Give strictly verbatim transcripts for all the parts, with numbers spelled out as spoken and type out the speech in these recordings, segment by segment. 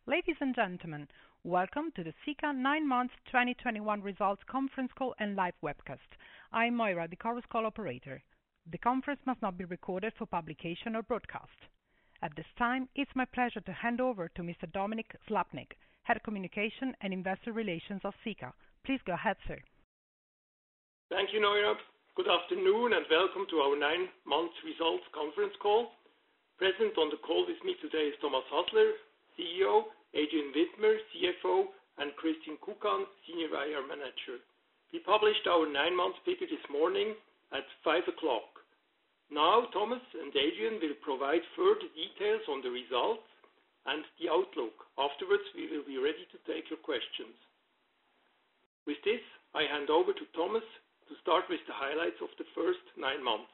Ladies and gentlemen, welcome to the Sika nine months twenty twenty-one results conference call and live webcast. I'm Moira, the Chorus Call operator. The conference must not be recorded for publication or broadcast. At this time, it's my pleasure to hand over to Mister Dominik Slappnig, Head of Communication and Investor Relations of Sika. Please go ahead, sir. Thank you, Moira. Good afternoon and welcome to our nine months results conference call. Present on the call with me today is Thomas Hasler, C E O, Adrian Widmer, C F O, and Christine Kukan, Senior I R Manager. We published our nine-month figure this morning at five o'clock. Now, Thomas and Adrian will provide further details on the results and the outlook. Afterwards, we will be ready to take your questions. With this, I hand over to Thomas to start with the highlights of the first nine months.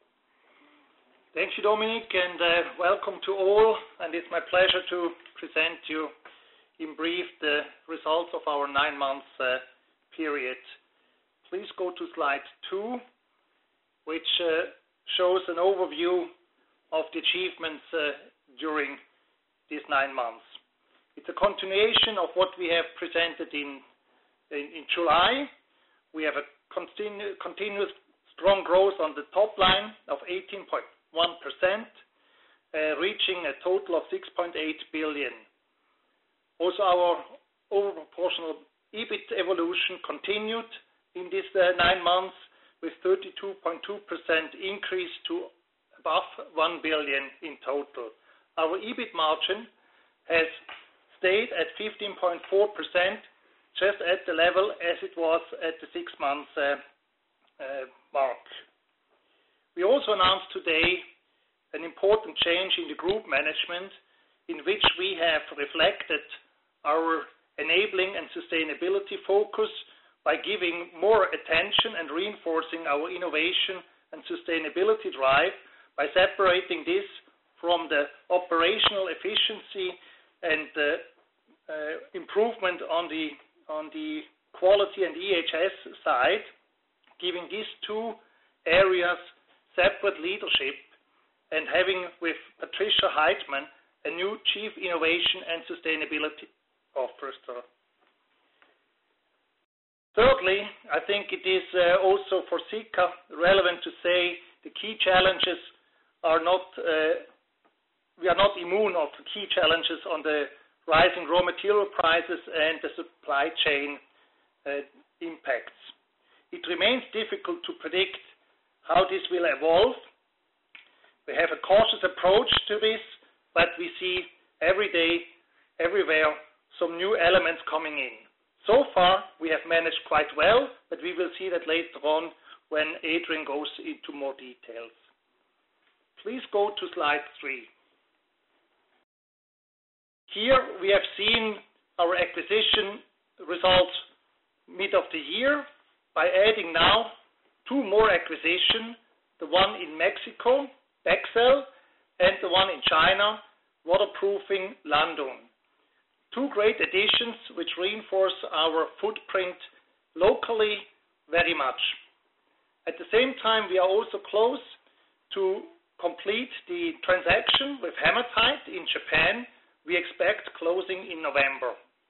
Thank you, Dominik, and uh, welcome to all. And it's my pleasure to present you in brief the results of our nine months uh, period. Please go to slide two, which uh, shows an overview of the achievements uh, during these nine months. It's a continuation of what we have presented in, in, in July. We have a continu- continuous strong growth on the top line of eighteen point one percent, uh, reaching a total of six point eight billion. Also, our overproportional EBIT evolution continued in these uh, nine months with thirty-two point two percent increase to above one billion in total. Our EBIT margin has stayed at fifteen point four percent, just at the level as it was at the six months uh, uh, mark. We also announced today an important change in the group management in which we have reflected our enabling and sustainability focus by giving more attention and reinforcing our innovation and sustainability drive by separating this from the operational efficiency and uh, uh, improvement on the, on the quality and E H S side, giving these two areas separate leadership and having with Patricia Heitmann a new Chief Innovation and Sustainability Officer. Thirdly, I think it is uh, also for Sika relevant to say the key challenges are not, uh, we are not immune of the key challenges on the rising raw material prices and the supply chain uh, impacts. It remains difficult to predict how this will evolve. We have a cautious approach to this, but we see every day, everywhere, some new elements coming in. So far, we have managed quite well, but we will see that later on when Adrian goes into more details. Please go to slide three. Here we have seen our acquisition results mid of the year by adding now two more acquisitions, the one in Mexico, Bexel, and the one in China, Waterproofing Landun. Two great additions which reinforce our footprint locally very much. At the same time, we are also close to complete the transaction with Hamatite in Japan. We expect closing in November.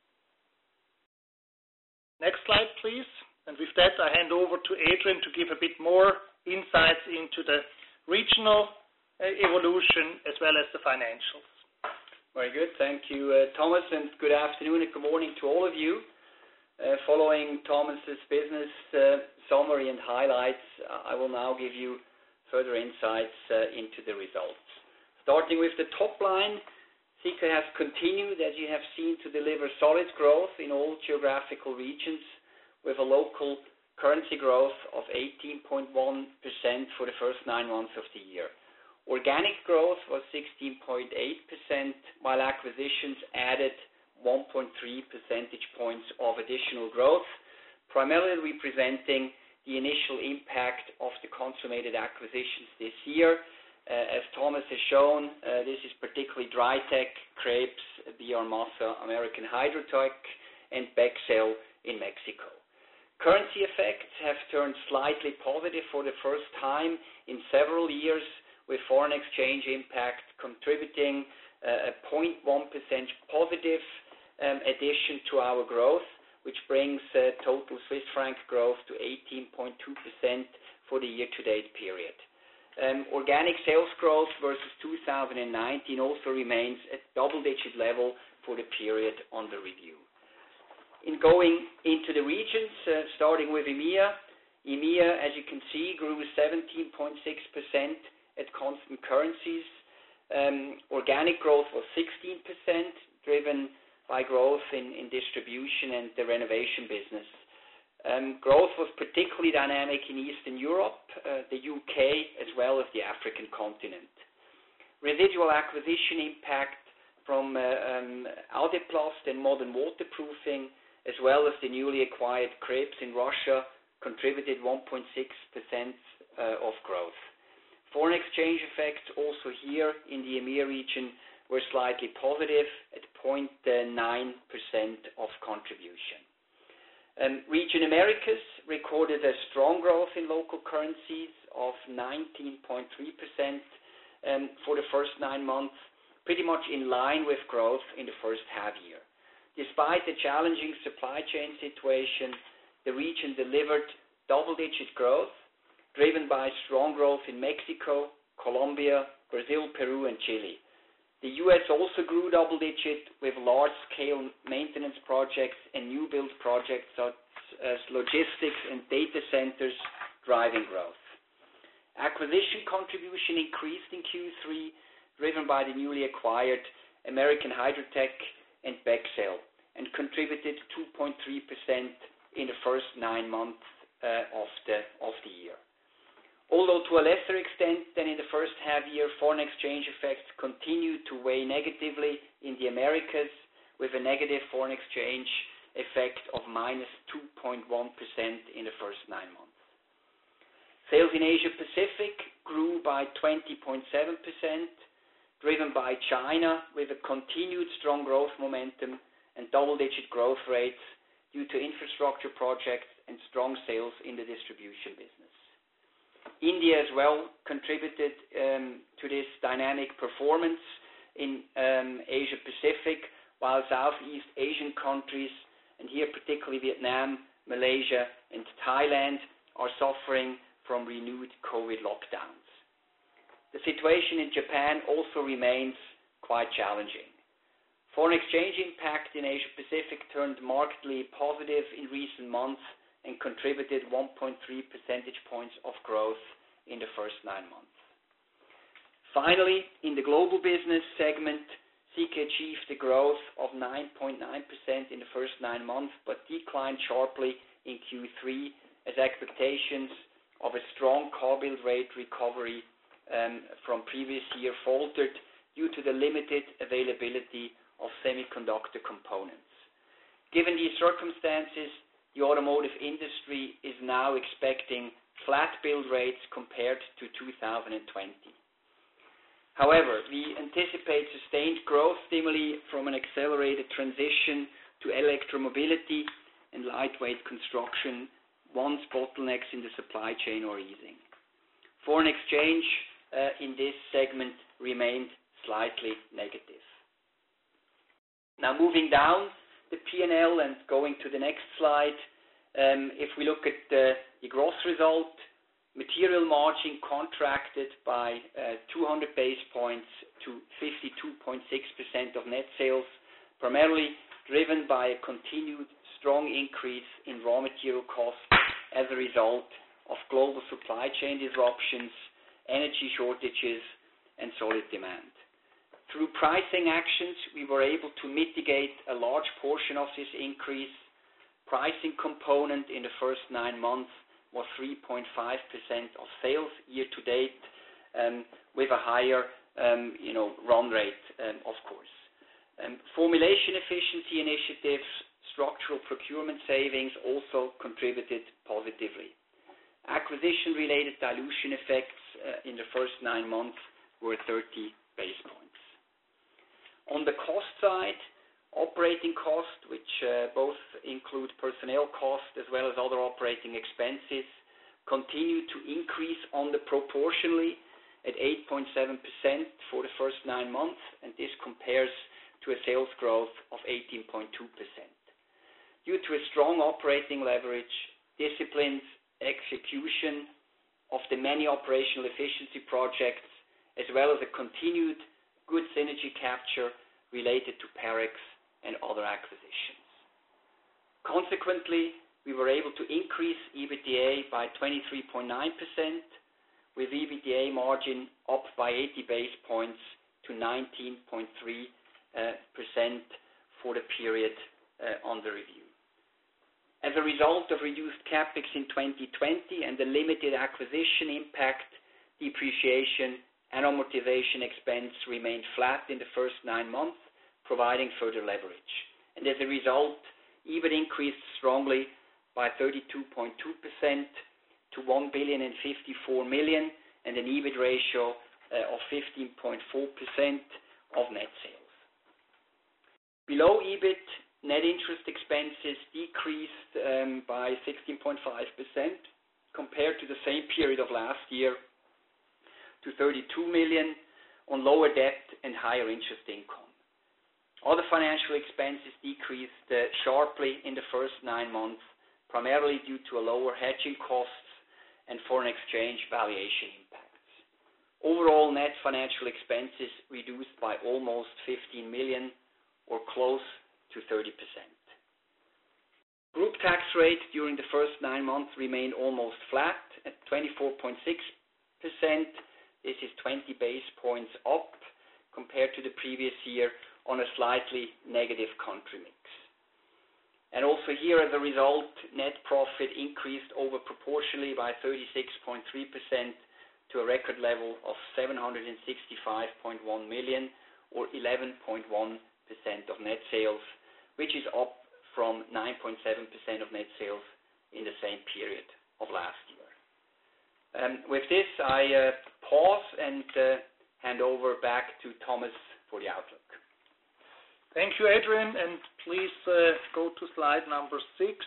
Next slide, please. And with that, I hand over to Adrian to give a bit more insights into the regional uh, evolution as well as the financials. Very good. Thank you, uh, Thomas, and good afternoon and good morning to all of you. Uh, following Thomas's business uh, summary and highlights, uh, I will now give you further insights uh, into the results. Starting with the top line, Sika has continued, as you have seen, to deliver solid growth in all geographical regions, with a local currency growth of eighteen point one percent for the first nine months of the year. Organic growth was sixteen point eight percent, while acquisitions added one point three percentage points of additional growth, primarily representing the initial impact of the consummated acquisitions this year. Uh, as Thomas has shown, uh, this is particularly Drytec, Krebs, B R Massa, American Hydrotech, and Bexel in Mexico. Currency effects have turned slightly positive for the first time in several years, with foreign exchange impact contributing uh, a zero point one percent positive um, addition to our growth, which brings uh, total Swiss franc growth to eighteen point two percent for the year-to-date period. Um, organic sales growth versus two thousand nineteen also remains at double-digit level for the period under review. In going into the regions, uh, starting with EMEA, EMEA, as you can see, grew seventeen point six percent at constant currencies. Um, organic growth was sixteen percent, driven by growth in, in distribution and the renovation business. Um, growth was particularly dynamic in Eastern Europe, uh, the U K, as well as the African continent. Residual acquisition impact from uh, um, Aldeplast and Modern Waterproofing, as well as the newly acquired Krebs in Russia, contributed one point six percent uh, of growth. Foreign exchange effects also here in the EMEA region were slightly positive at zero point nine percent of contribution. Um, region Americas recorded a strong growth in local currencies of nineteen point three percent um, for the first nine months, pretty much in line with growth in the first half year. Despite the challenging supply chain situation, the region delivered double-digit growth, driven by strong growth in Mexico, Colombia, Brazil, Peru, and Chile. The U S also grew double-digit with large-scale maintenance projects and new build projects such as logistics and data centers driving growth. Acquisition contribution increased in Q three, driven by the newly acquired American Hydrotech and Bexel, and contributed two point three percent in the first nine months uh, of the of the year. Although to a lesser extent than in the first half year, foreign exchange effects continued to weigh negatively in the Americas, with a negative foreign exchange effect of minus two point one percent in the first nine months. Sales in Asia Pacific grew by twenty point seven percent, driven by China with a continued strong growth momentum and double-digit growth rates due to infrastructure projects and strong sales in the distribution business. India as well contributed um, to this dynamic performance in um, Asia Pacific, while Southeast Asian countries, and here particularly Vietnam, Malaysia, and Thailand, are suffering from renewed COVID lockdowns. The situation in Japan also remains quite challenging. Foreign exchange impact in Asia Pacific turned markedly positive in recent months and contributed one point three percentage points of growth in the first nine months. Finally, in the global business segment, Sika achieved a growth of nine point nine percent in the first nine months, but declined sharply in Q three as expectations of a strong car build rate recovery um, from previous year faltered due to the limited availability of semiconductor components. Given these circumstances, the automotive industry is now expecting flat build rates compared to two thousand twenty. However, we anticipate sustained growth stimuli from an accelerated transition to electromobility and lightweight construction once bottlenecks in the supply chain are easing. Foreign exchange uh, in this segment remained slightly negative. Now moving down the P and L and going to the next slide, um, if we look at the, the gross result, material margin contracted by uh, two hundred basis points to fifty-two point six percent of net sales, primarily driven by a continued strong increase in raw material costs as a result of global supply chain disruptions, energy shortages, and solid demand. Through pricing actions, we were able to mitigate a large portion of this increase. Pricing component in the first nine months was three point five percent of sales year to date, um, with a higher um, you know, run rate, um, of course. Um, formulation efficiency initiatives, structural procurement savings also contributed positively. Acquisition-related dilution effects uh, in the first nine months were thirty basis points. On the cost side, operating costs, which uh, both include personnel costs as well as other operating expenses, continue to increase under proportionally at eight point seven percent for the first nine months, and this compares to a sales growth of eighteen point two percent. Due to a strong operating leverage, disciplined execution of the many operational efficiency projects, as well as a continued good synergy capture related to Parex and other acquisitions. Consequently, we were able to increase EBITDA by twenty-three point nine percent, with EBITDA margin up by eighty basis points to nineteen point three percent for the period uh, under review. As a result of reduced capex in twenty twenty and the limited acquisition impact, depreciation and amortization expense remained flat in the first nine months, providing further leverage. And as a result, EBIT increased strongly by thirty-two point two percent to one billion fifty-four million and an EBIT ratio uh, of fifteen point four percent of net sales. Below EBIT, net interest expenses decreased um, by sixteen point five percent compared to the same period of last year to thirty-two million on lower debt and higher interest income. Other financial expenses decreased uh, sharply in the first nine months, primarily due to a lower hedging costs and foreign exchange valuation impacts. Overall, net financial expenses reduced by almost fifteen million or close to thirty percent. Group tax rate during the first nine months remained almost flat at twenty-four point six percent. This is twenty basis points up compared to the previous year on a slightly negative country mix. And also here, as a result, net profit increased over proportionally by thirty-six point three percent to a record level of seven hundred sixty-five point one million or eleven point one percent of net sales, which is up from nine point seven percent of net sales in the same period of last year. Um, with this, I uh, pause and uh, hand over back to Thomas for the outlook. Thank you, Adrian, and please uh, go to slide number six.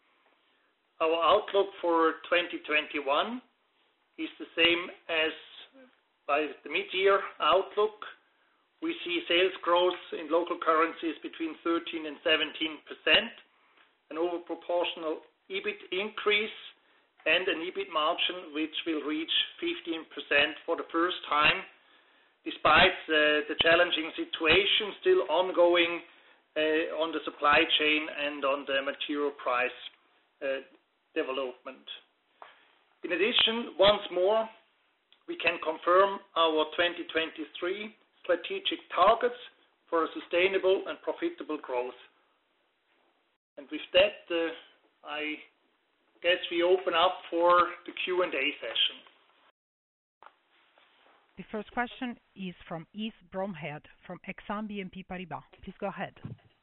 Our outlook for twenty twenty-one is the same as by the mid-year outlook. We see sales growth in local currencies between thirteen and seventeen percent, an overproportional EBIT increase, and an EBIT margin which will reach fifteen percent for the first time, despite uh, the challenging situation still ongoing uh, on the supply chain and on the material price uh, development. In addition, once more, we can confirm our twenty twenty-three strategic targets for a sustainable and profitable growth. And with that, uh, I guess we open up for the Q and A session. The first question is from Yves Bromhead from Exane B N P Paribas. Please go ahead.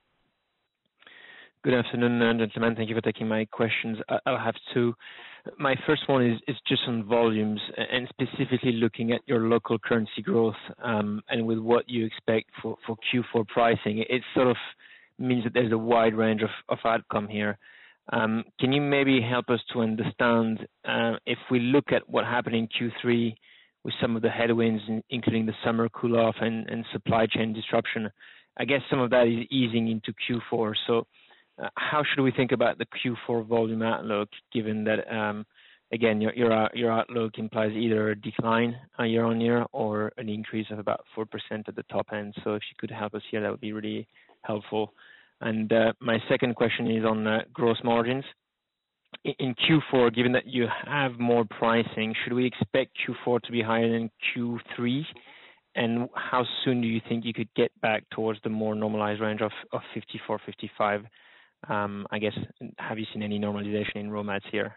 Good afternoon, gentlemen. Thank you for taking my questions. I'll have two. My first one is, is just on volumes and specifically looking at your local currency growth um, and with what you expect for, for Q four pricing. It sort of means that there's a wide range of, of outcome here. Um, can you maybe help us to understand uh, if we look at what happened in Q three with some of the headwinds, including the summer cool-off and, and supply chain disruption, I guess some of that is easing into Q four. So uh, how should we think about the Q four volume outlook, given that, um, again, your, your your outlook implies either a decline uh, year on year or an increase of about four percent at the top end. So if you could help us here, that would be really helpful. And uh, my second question is on uh, gross margins. In, in Q four, given that you have more pricing, should we expect Q four to be higher than Q three? And how soon do you think you could get back towards the more normalized range of, of fifty-four, fifty-five? Um, I guess, have you seen any normalization in raw mats here?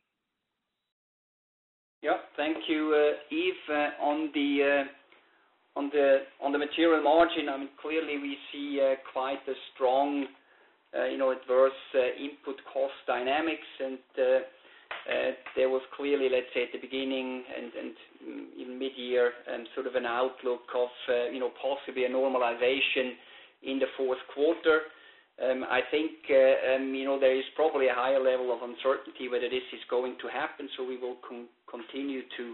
Yeah, thank you, uh, Yves. Uh, on the uh, on the on the material margin, I mean, clearly we see uh, quite a strong, uh, you know, adverse uh, input cost dynamics, and uh, uh, there was clearly, let's say, at the beginning and and even mid-year, um, sort of an outlook of, uh, you know, possibly a normalization in the fourth quarter. Um, I think, uh, um, you know, there is probably a higher level of uncertainty whether this is going to happen, so we will con- continue to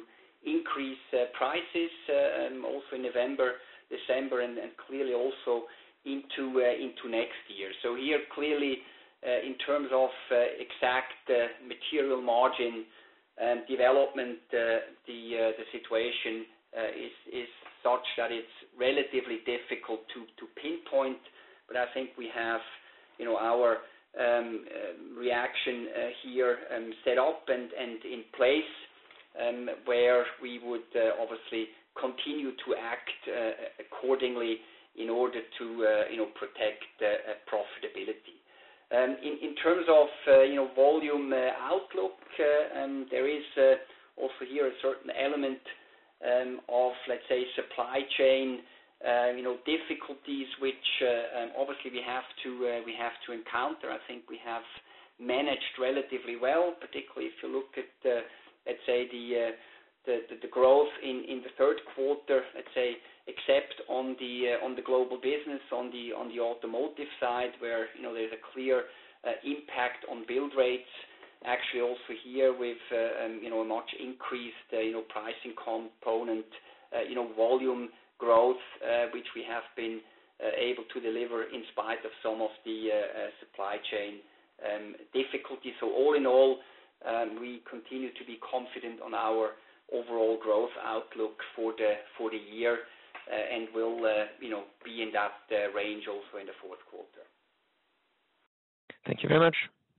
increase uh, prices uh, um, also in November, December, and, and clearly also into uh, into next year. So here clearly uh, in terms of uh, exact uh, material margin um, development, uh, the uh, the situation uh, is is such that it's relatively difficult to to pinpoint. But I think we have, you know, our um, uh, reaction uh, here um, set up and and in place, um, where we would uh, obviously continue to act uh, accordingly in order to uh, you know protect uh, profitability. Um, in, in terms of uh, you know volume uh, outlook, uh, um, there is uh, also here a certain element um, of, let's say, supply chain uh, you know difficulties, which uh, um, obviously we have to uh, we have to encounter. I think we have managed relatively well, particularly if you look at uh, let's say the uh, The, the, the growth in, in the third quarter, let's say, except on the uh, on the global business, on the on the automotive side, where you know there's a clear uh, impact on build rates. Actually, also here with uh, um, you know a much increased uh, you know pricing component, uh, you know volume growth, uh, which we have been uh, able to deliver in spite of some of the uh, uh, supply chain um, difficulties. So all in all, um, we continue to be confident on our overall growth outlook for the for the year, uh, and will uh, you know be in that uh, range also in the fourth quarter. Thank you very much.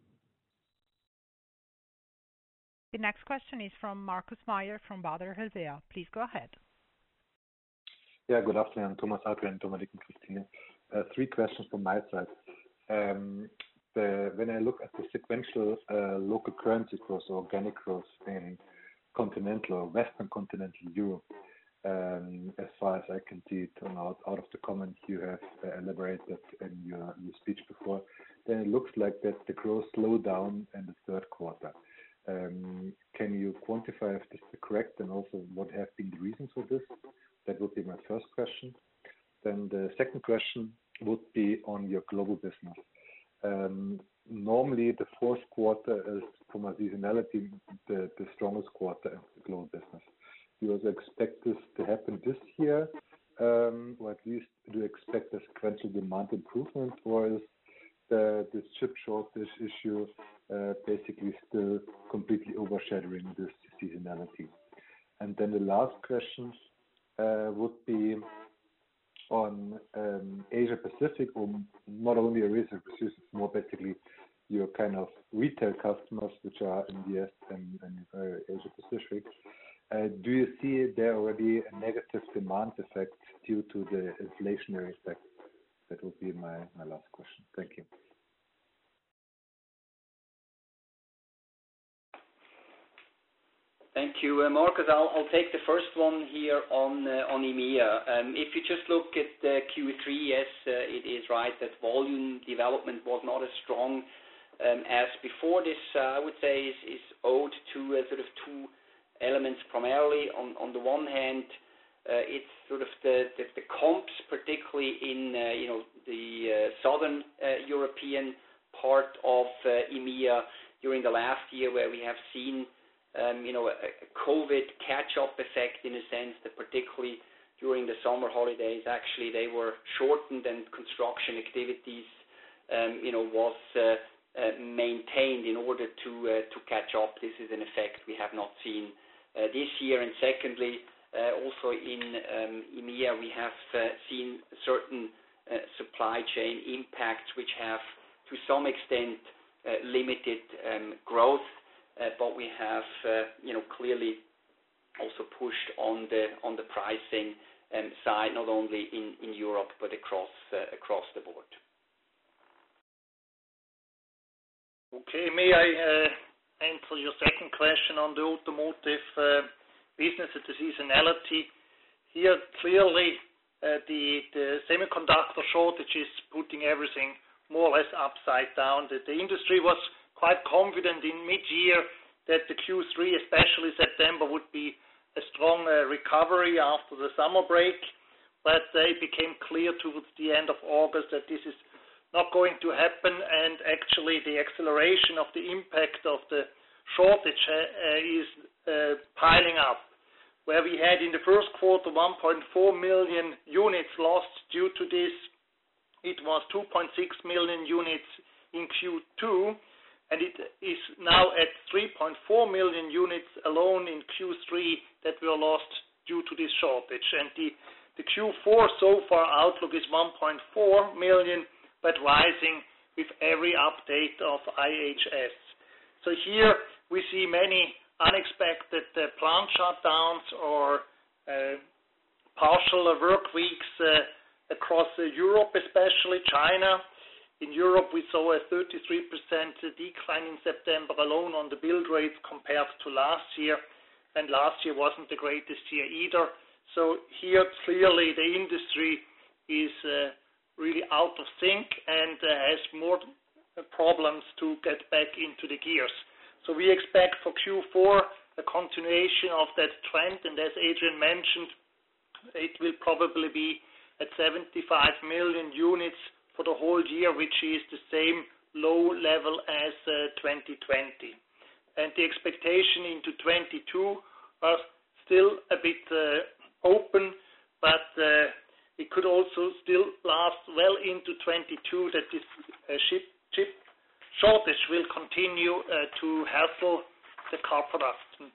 The next question is from Markus Mayer from Baader Helvea. Please go ahead. Yeah, good afternoon, Thomas, Adrian, Dominic, and Christine. Uh, three questions from my side. Um, the, when I look at the sequential uh, local currency growth or organic growth in continental or Western continental Europe, um, as far as I can see it out, out of the comments you have uh, elaborated in your, your speech before, then it looks like that the growth slowed down in the third quarter. Um, can you quantify if this is correct, and also what have been the reasons for this? That would be my first question. Then the second question would be on your global business. Um, normally, the fourth quarter is, from a seasonality, the, the strongest quarter in the global business. Do you also expect this to happen this year, um, or at least do you expect a sequential demand improvement, or is the, the chip shortage issue uh, basically still completely overshadowing this seasonality? And then the last question uh, would be on um, Asia Pacific, or not only Asia Pacific, it's more basically your kind of retail customers, which are in the U S and, and uh, Asia Pacific. Uh, do you see there already a negative demand effect due to the inflationary effect? That would be my, my last question. Thank you. Thank you, uh, Marcus. I'll, I'll take the first one here on uh, on E M E A. Um, if you just look at uh, Q three, yes, uh, it is right that volume development was not as strong um, as before. This, uh, I would say, is, is owed to uh, sort of two elements primarily. On on the one hand, uh, it's sort of the, the, the comps, particularly in uh, you know the uh, southern uh, European part of uh, E M E A during the last year, where we have seen Um, you know, a, a COVID catch-up effect, in a sense that particularly during the summer holidays, actually they were shortened, and construction activities, um, you know, was uh, uh, maintained in order to uh, to catch up. This is an effect we have not seen uh, this year. And secondly, uh, also in um, E M E A, we have uh, seen certain uh, supply chain impacts which have, to some extent, uh, limited um, growth. Uh, but we have, uh, you know, clearly also pushed on the on the pricing um, side, not only in, in Europe but across uh, across the board. Okay, may I uh, answer your second question on the automotive uh, business and the seasonality? Here, clearly, uh, the the semiconductor shortage is putting everything more or less upside down. The, the industry was quite confident in mid-year that the Q three, especially September, would be a strong uh, recovery after the summer break, but uh, it became clear towards the end of August that this is not going to happen, and actually the acceleration of the impact of the shortage uh, is uh, piling up. where we had in the first quarter one point four million units lost due to this. It was two point six million units in Q two, and it is now at three point four million units alone in Q three that were lost due to this shortage. And the, the Q four so far outlook is one point four million, but rising with every update of I H S. So here we see many unexpected uh, plant shutdowns or uh, partial work weeks uh, across uh, Europe, especially China. In Europe, we saw a thirty-three percent decline in September alone on the build rates compared to last year, and last year wasn't the greatest year either. So here, clearly, the industry is uh, really out of sync and uh, has more problems to get back into the gears. So we expect for Q four a continuation of that trend, and as Adrian mentioned, it will probably be at seventy-five million units for the whole year, which is the same low level as uh, twenty twenty. And the expectation into twenty-two are still a bit uh, open, but uh, it could also still last well into twenty-two, that this uh, chip, chip shortage will continue uh, to hassle the car production.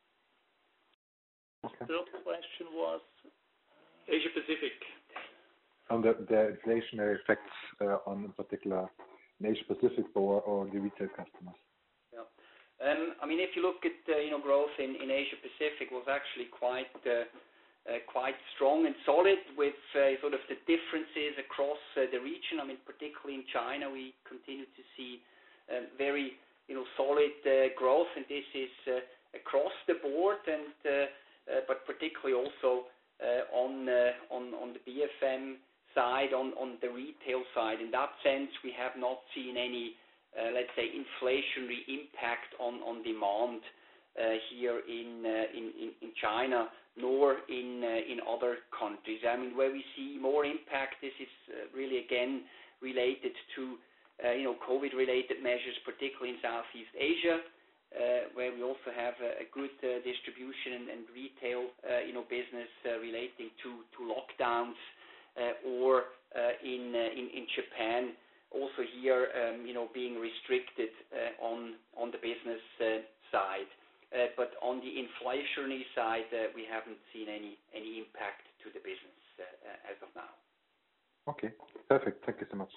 Okay. Third question was Asia Pacific. On the, the inflationary effects uh, on in particular in Asia Pacific or, or the retail customers. Yeah. Um, I mean, if you look at uh, you know growth in, in Asia Pacific was actually quite uh, uh, quite strong and solid with uh, sort of the differences across uh, the region. I mean, particularly in China, we continue to see uh, very you know solid uh, growth, and this is uh, across the board, and uh, uh, but particularly also uh, on uh, on on the B F M side, on, on the retail side. In that sense, we have not seen any, uh, let's say, inflationary impact on, on demand uh, here in, uh, in, in in China, nor in uh, in other countries. I mean, where we see more impact, this is uh, really again related to uh, you know COVID-related measures, particularly in Southeast Asia, uh, where we also have a, a good uh, distribution and, and retail uh, you know business uh, relating to to lockdowns. Uh, or uh, in, uh, in in Japan, also here, um, you know, being restricted uh, on on the business uh, side. Uh, but on the inflationary side, uh, we haven't seen any any impact to the business uh, as of now. Okay, perfect. Thank you so much.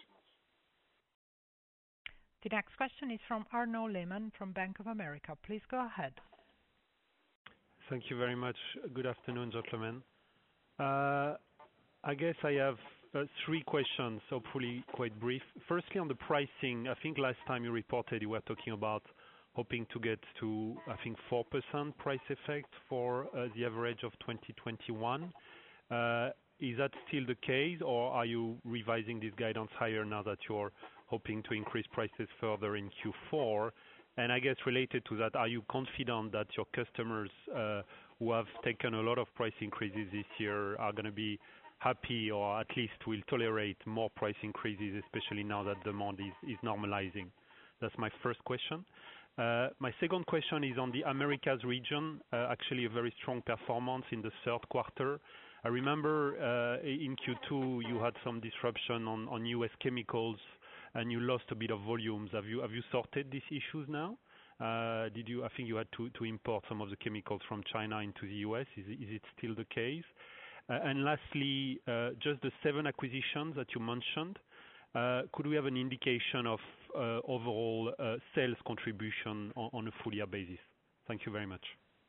The next question is from Arnaud Lehmann from Bank of America. Please go ahead. Thank you very much. Good afternoon, gentlemen. Uh, I guess I have uh, three questions, hopefully quite brief. Firstly, on the pricing, I think last time you reported you were talking about hoping to get to, I think, four percent price effect for uh, the average of twenty twenty-one. Uh, is that still the case, or are you revising this guidance higher now that you're hoping to increase prices further in Q four? And I guess related to that, are you confident that your customers uh, who have taken a lot of price increases this year are going to be happy, or at least will tolerate more price increases, especially now that demand is, is normalizing? That's my first question. Uh, my second question is on the Americas region, uh, actually a very strong performance in the third quarter. I remember uh, in Q two you had some disruption on, on U S chemicals and you lost a bit of volumes. Have you have you sorted these issues now? Uh, did you? I think you had to, to import some of the chemicals from China into the U S. Is, is it still the case? Uh, and lastly, uh, just the seven acquisitions that you mentioned, uh, could we have an indication of uh, overall uh, sales contribution on, on a full year basis? Thank you very much.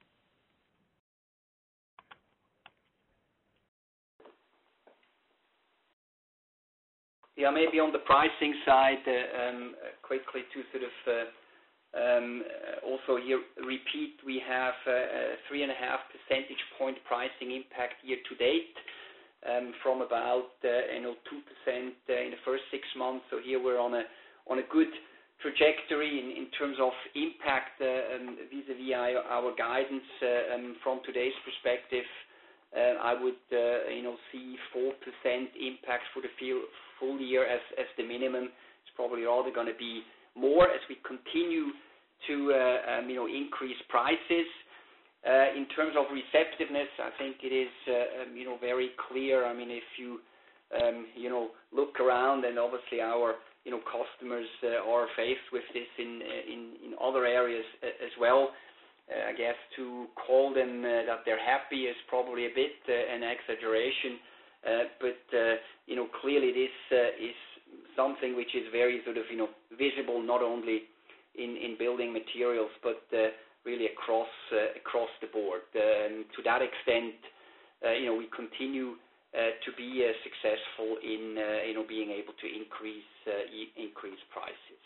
Yeah, maybe on the pricing side, uh, um, quickly to sort of uh, Um, also here repeat, we have uh, a three and a half percentage point pricing impact year to date um, from about uh, you know two percent uh, in the first six months. So here we're on a on a good trajectory in, in terms of impact uh, um, vis-a-vis our, our guidance uh, um, from today's perspective. Uh, I would uh, you know see four percent impact for the full year as as the minimum. It's probably rather going to be more as we continue to uh, um, you know increase prices. Uh, in terms of receptiveness, I think it is uh, um, you know very clear. I mean, if you um, you know look around, and obviously our you know customers uh, are faced with this in in, in other areas uh, as well. Uh, I guess to call them uh, that they're happy is probably a bit uh, an exaggeration, uh, but uh, you know clearly this uh, is something which is very sort of you know visible not only in, in building materials but uh, really across uh, across the board. Um, to that extent, uh, you know we continue uh, to be uh, successful in uh, you know being able to increase uh, e- increase prices.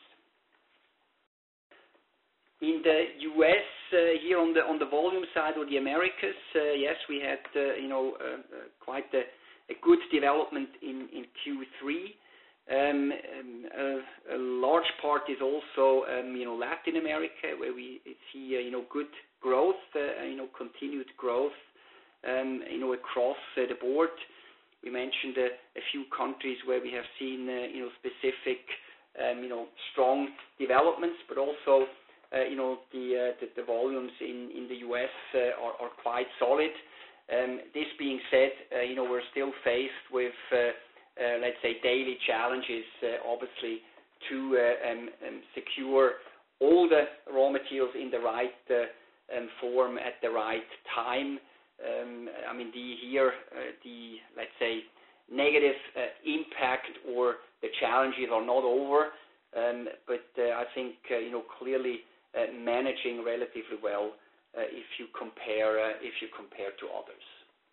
In the U S, uh, here on the on the volume side, or the Americas, uh, yes, we had uh, you know uh, uh, quite a, a good development in, in Q three. Um, um, a, a large part is also um, you know Latin America, where we see uh, you know good growth, uh, you know continued growth, um, you know across uh, the board. We mentioned uh, a few countries where we have seen uh, you know specific um, you know strong developments, but also Uh, you know, the, uh, the the volumes in, in the U S uh, are, are quite solid. Um, this being said, uh, you know, we're still faced with, uh, uh, let's say, daily challenges, uh, obviously, to uh, um, um, secure all the raw materials in the right uh, um, form at the right time. Um, I mean, the here, uh, the, let's say, negative uh, impact or the challenges are not over, um, but uh, I think, uh, you know, clearly, Uh, managing relatively well uh, if you compare uh, if you compare to others.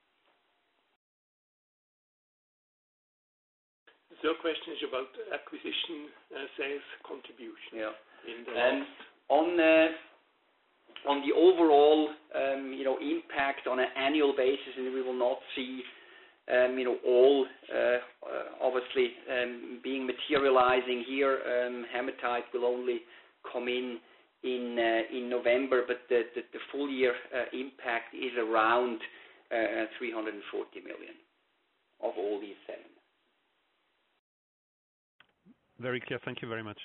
The third question is about acquisition uh, sales contribution. Yeah. In the um, on uh, on the overall um, you know impact on an annual basis, and we will not see um, you know all uh, uh, obviously um, being materializing here. Um, Hematite will only come in. in uh, in November, but the, the, the full year uh, impact is around uh, three hundred forty million of all these seven. Very clear. Thank you very much.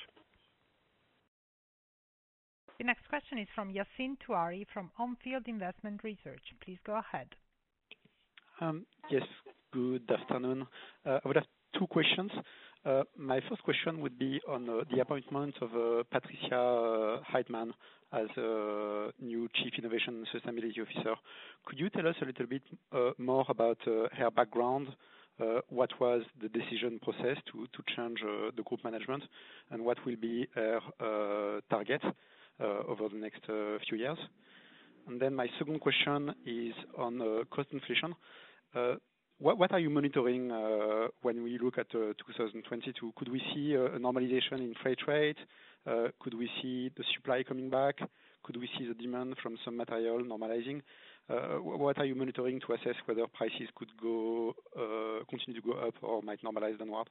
The next question is from Yassine Touahri from On Field Investment Research. Please go ahead. Um, yes, good afternoon. Uh, I would have two questions. Uh, my first question would be on uh, the appointment of uh, Patricia uh, Heitmann as uh, new Chief Innovation and Sustainability Officer. Could you tell us a little bit uh, more about uh, her background? Uh, what was the decision process to, to change uh, the group management, and what will be her uh, target uh, over the next uh, few years? And then my second question is on uh, cost inflation. Uh, What, what are you monitoring uh, when we look at uh, two thousand twenty-two? Could we see uh, a normalization in freight rate? Uh, could we see the supply coming back? Could we see the demand from some material normalizing? Uh, what are you monitoring to assess whether prices could go uh, continue to go up or might normalize downward?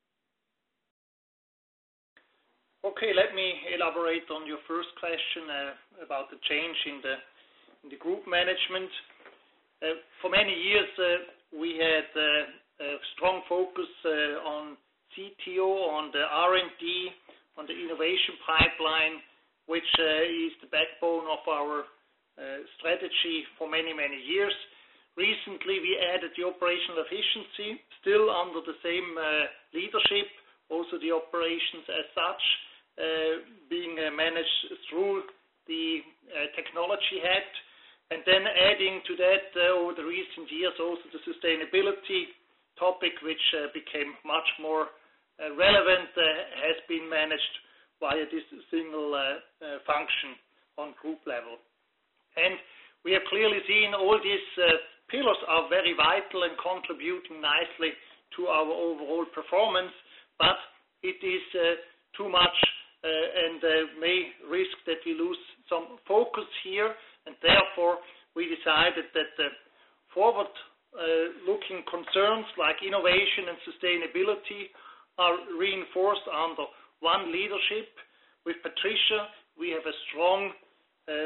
Okay, let me elaborate on your first question uh, about the change in the in the group management. Uh, for many years. Uh, We had uh, a strong focus uh, on C T O, on the R and D, on the innovation pipeline, which uh, is the backbone of our uh, strategy for many, many years. Recently, we added the operational efficiency, still under the same uh, leadership, also the operations as such, uh, being uh, managed through the uh, technology head. And then adding to that uh, over the recent years also the sustainability topic, which uh, became much more uh, relevant, uh, has been managed via this single uh, uh, function on group level. And we have clearly seen all these uh, pillars are very vital and contributing nicely to our overall performance, but it is uh, too much uh, and uh, may risk that we lose some focus here. And therefore, we decided that the forward-looking uh, concerns like innovation and sustainability are reinforced under one leadership. With Patricia, we have a strong, uh,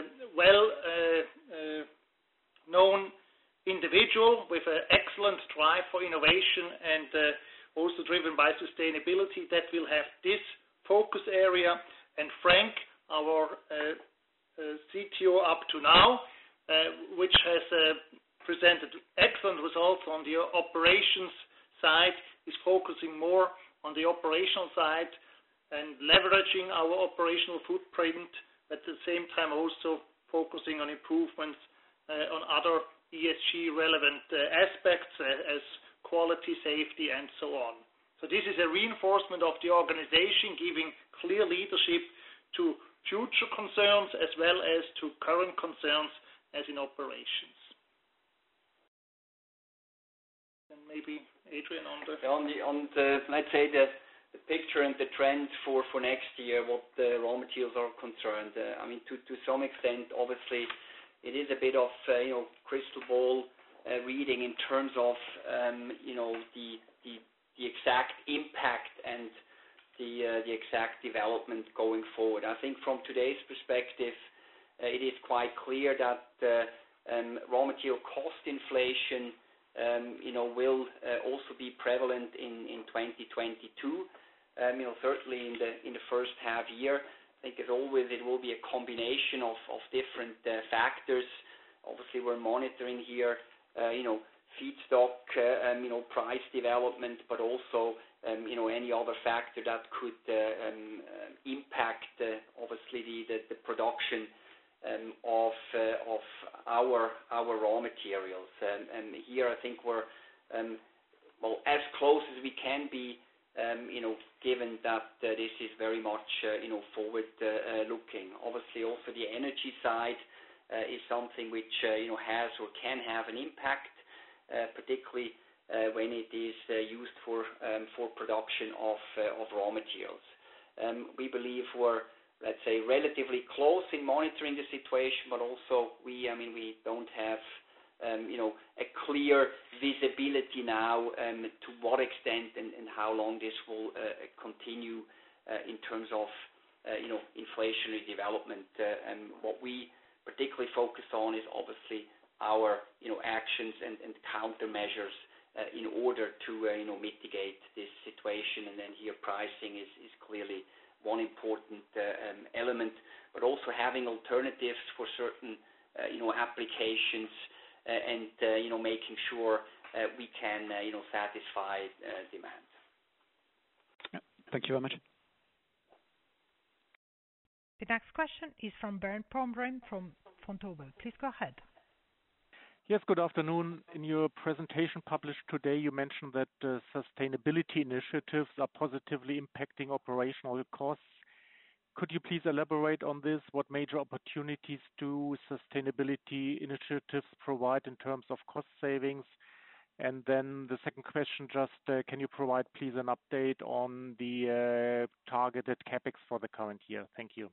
well-known uh, uh, individual with an excellent drive for innovation and uh, also driven by sustainability that will have this focus area. And Frank, our uh, Uh, C T O up to now, which has presented excellent results on the operations side, is focusing more on the operational side and leveraging our operational footprint, at the same time also focusing on improvements on other E S G relevant aspects as quality, safety, and so on. So this is a reinforcement of the organization, giving clear leadership to future concerns as well as to current concerns as in operations. And maybe Adrian on the... On the, on the let's say the, the picture and the trends for, for next year, what the raw materials are concerned. Uh, I mean, to, to some extent, obviously, it is a bit of, uh, you know, crystal ball uh, reading in terms of, um, you know, the, the, the exact impact and the, uh, the exact development going forward. I think from today's perspective, uh, it is quite clear that uh, um, raw material cost inflation Um, you know, will uh, also be prevalent in, in twenty twenty-two. Um, you know, certainly in the in the first half year, I think as always it will be a combination of of different uh, factors. Obviously, we're monitoring here, uh, you know, feedstock, uh, um, you know, price development, but also um, you know any other factor that could uh, um, uh, impact uh, obviously the, the the production Um, of uh, of our our raw materials, um, and here I think we're um, well as close as we can be, um, you know, given that uh, this is very much uh, you know forward uh, uh, looking. Obviously, also the energy side uh, is something which uh, you know has or can have an impact, uh, particularly uh, when it is uh, used for um, for production of uh, of raw materials. Um, we believe we're let's say, relatively close in monitoring the situation, but also we, I mean, we don't have, um, you know, a clear visibility now um, to what extent and, and how long this will uh, continue uh, in terms of, uh, you know, inflationary development. Uh, and what we particularly focus on is obviously our, you know, actions and, and countermeasures uh, in order to, uh, you know, mitigate this situation. And then here pricing is, is clearly one important uh, um, element, but also having alternatives for certain, uh, you know, applications, uh, and uh, you know, making sure uh, we can, uh, you know, satisfy uh, demand. Yeah, thank you very much. The next question is from Bernd Pomrehn from Vontobel. Please go ahead. Yes, good afternoon. In your presentation published today, you mentioned that uh, sustainability initiatives are positively impacting operational costs. Could you please elaborate on this? What major opportunities do sustainability initiatives provide in terms of cost savings? And then the second question, just uh, can you provide, please, an update on the uh, targeted CapEx for the current year? Thank you.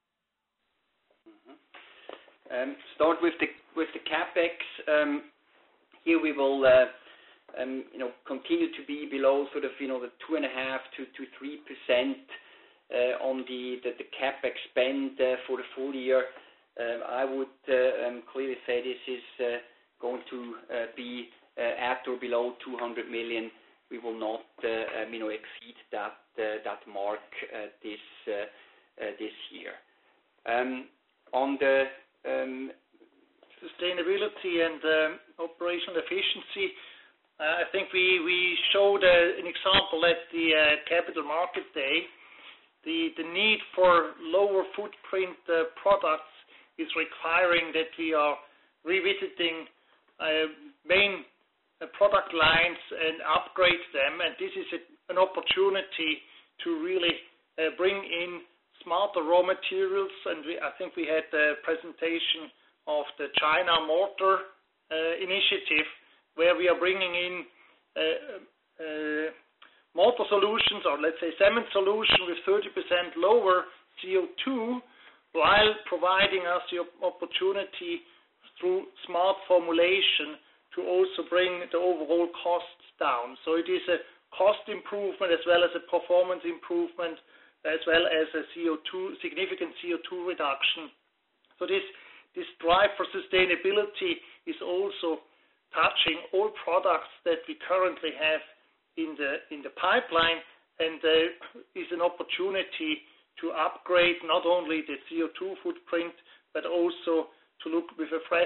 Mm-hmm. Um, start with the with the CapEx. Um, here we will, uh, um, you know, continue to be below sort of, you know, the two and a half to to three percent uh, on the, the the CapEx spend uh, for the full year. Uh, I would uh, um, clearly say this is uh, going to uh, be uh, at or below two hundred million. We will not, uh, um, you know, exceed that uh, that mark uh, this uh, uh, this year. Um, on the Um, sustainability and um, operational efficiency, uh, I think we, we showed uh, an example at the uh, Capital Market Day. The, the need for lower footprint uh, products is requiring that we are revisiting uh, main uh, product lines and upgrade them, and this is a, an opportunity to really uh, bring in smarter raw materials, and we, I think we had the presentation of the China mortar uh, initiative, where we are bringing in uh, uh, mortar solutions, or let's say cement solution with thirty percent lower C O two, while providing us the opportunity through smart formulation to also bring the overall costs down. So it is a cost improvement as well as a performance improvement, as well as a C O two, significant C O two reduction. So this this drive for sustainability is also touching all products that we currently have in the in the pipeline, and uh, is an opportunity to upgrade not only the C O two footprint, but also to look with a fresh